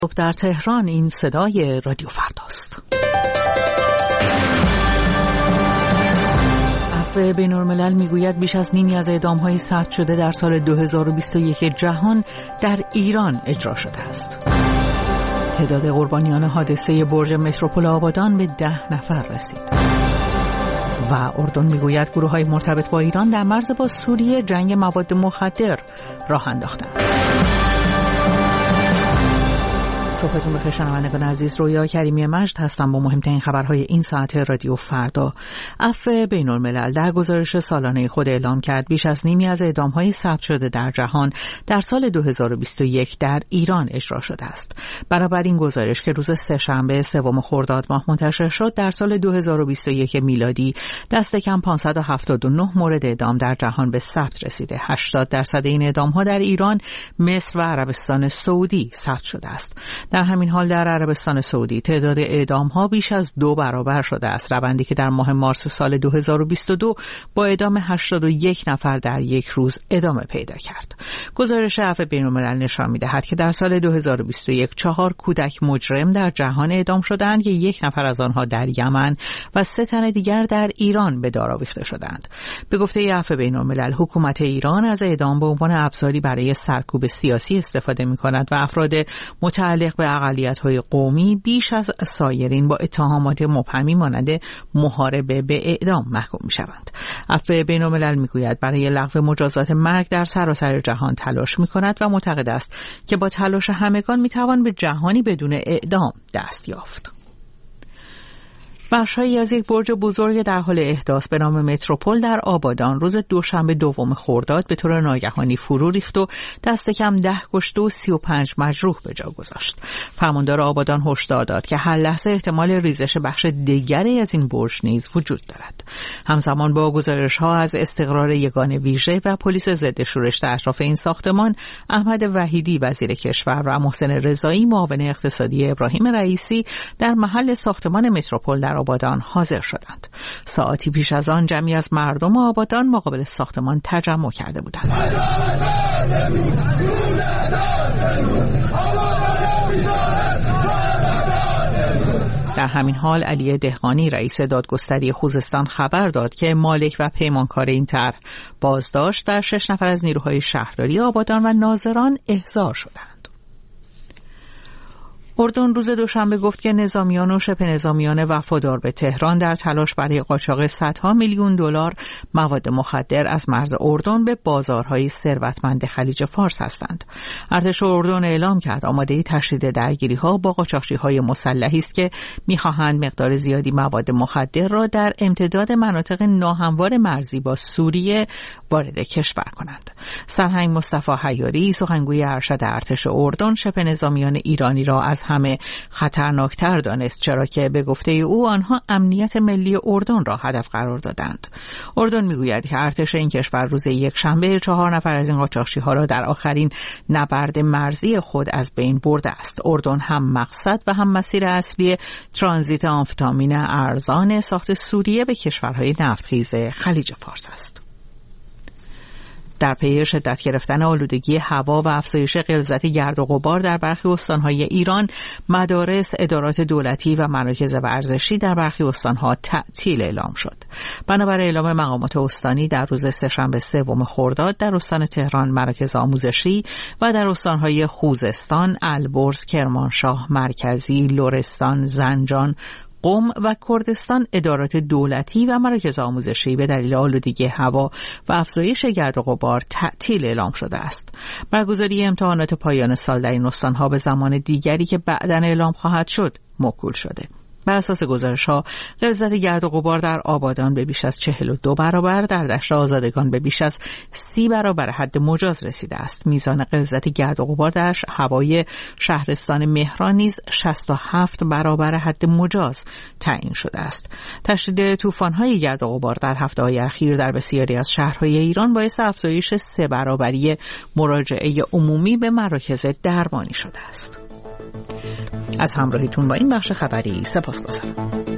در تهران این صدای رادیو فرداست. عفو بین‌الملل میگوید بیش از نیمی از اعدام‌های ثبت شده در سال 2021 جهان در ایران اجرا شده است. تعداد قربانیان حادثه برج متروپول آبادان به 10 نفر رسید. و اردن میگوید گروه‌های مرتبط با ایران در مرز با سوریه جنگ مواد مخدر راه انداختند. صبحتون بخیر شنوندگان عزیز، رویا کریمی مجد هستم با مهمترین خبرهای این ساعت رادیو فردا. عفو بین‌الملل در گزارش سالانه خود اعلام کرد بیش از نیمی از اعدام‌های ثبت شده در جهان در سال 2021 در ایران اجرا شده است. بنابراین گزارش که روز سه‌شنبه 3 خرداد ماه منتشر شد در سال 2021 میلادی دست کم 579 مورد اعدام در جهان به ثبت رسیده. 80% این اعدام‌ها در ایران، مصر و عربستان سعودی ثبت شده است. در همین حال در عربستان سعودی تعداد اعدام‌ها بیش از 2 برابر شده است، روندی که در ماه مارس سال 2022 با اعدام 81 نفر در یک روز ادامه پیدا کرد. گزارش عفو بین‌الملل نشان می‌دهد که در سال 2021 4 کودک مجرم در جهان اعدام شدند که 1 نفر از آنها در یمن و 3 تن دیگر در ایران به دار آویخته شدند. به گفته عفو بین‌الملل حکومت ایران از اعدام به عنوان ابزاری برای سرکوب سیاسی استفاده می‌کند و افراد متعلق به اقلیت‌های قومی بیش از سایرین با اتهامات مبهمی مانند محاربه به اعدام محکوم می‌شوند. عفو بین‌الملل می‌گوید برای لغو مجازات مرگ در سراسر جهان تلاش می‌کند و معتقد است که با تلاش همگان می‌توان به جهانی بدون اعدام دست یافت. بخش‌هایی از یک برج بزرگ در حال احداث به نام متروپول در آبادان روز دوشنبه 2 خرداد به طور ناگهانی فرو ریخت و دست کم 10 کشته و 35 مجروح به جا گذاشت. فرماندار آبادان هشدار داد که هر لحظه احتمال ریزش بخش دیگری از این برج نیز وجود دارد. همزمان با گزارش‌ها از استقرار یگان ویژه و پلیس ضد شورش در اطراف این ساختمان، احمد وحیدی وزیر کشور و محسن رضایی معاون اقتصادی ابراهیم رئیسی در محل ساختمان متروپول در آبادان حاضر شدند. ساعتی پیش از آن جمعی از مردم آبادان مقابل ساختمان تجمع کرده بودند. در همین حال علی دهقانی رئیس دادگستری خوزستان خبر داد که مالک و پیمانکار این طرح بازداشت و 6 نفر از نیروهای شهرداری آبادان و ناظران احضار شدند. اردن روز دوشنبه گفت که نظامیان و شبه نظامیان وفادار به تهران در تلاش برای قاچاق صدها میلیون دلار مواد مخدر از مرز اردن به بازارهای ثروتمند خلیج فارس هستند. ارتش اردن اعلام کرد آماده تشدید درگیری‌ها با قاچاقچی‌های مسلحی است که می‌خواهند مقدار زیادی مواد مخدر را در امتداد مناطق ناهموار مرزی با سوریه وارد کشور کنند. سرهنگ مصطفی حیاری سخنگوی ارشد ارتش اردن شبه نظامیان ایرانی را از همه خطرناکتر دانست، چرا که به گفته او آنها امنیت ملی اردن را هدف قرار دادند. اردن میگوید که ارتش این کشور روز یکشنبه 4 نفر از این قاچاقچی‌ها را در آخرین نبرد مرزی خود از بین برده است. اردن هم مقصد و هم مسیر اصلی ترانزیت آمفتامین ارزان ساخت سوریه به کشورهای نفتخیز خلیج فارس است. در پی شدت گرفتن آلودگی هوا و افزایش غلظت گرد و غبار در برخی استان‌های ایران، مدارس، ادارات دولتی و مراکز ورزشی در برخی استان‌ها تعطیل اعلام شد. بنابر اعلام مقامات استانی در روز سه‌شنبه 3 خرداد در استان تهران مراکز آموزشی و در استان‌های خوزستان، البرز، کرمانشاه، مرکزی، لرستان، زنجان، قم و کردستان ادارات دولتی و مراکز آموزشی به دلیل آلودگی هوا و افزایش گرد و غبار تعطیل اعلام شده است. برگزاری امتحانات پایان سال در این استان‌ها به زمان دیگری که بعداً اعلام خواهد شد موکول شده. بر اساس گزارش‌ها غلظت گرد و غبار در آبادان به بیش از 42 برابر، در دشت آزادگان به بیش از 30 برابر حد مجاز رسیده است. میزان غلظت گرد و غبار در هوای شهرستان مهران نیز 67 برابر حد مجاز تعیین شده است. تشدید طوفان‌های گرد و غبار در هفته‌های اخیر در بسیاری از شهرهای ایران باعث افزایش 3 برابری مراجعه عمومی به مراکز درمانی شده است. از همراهیتون با این بخش خبری سپاسگزارم.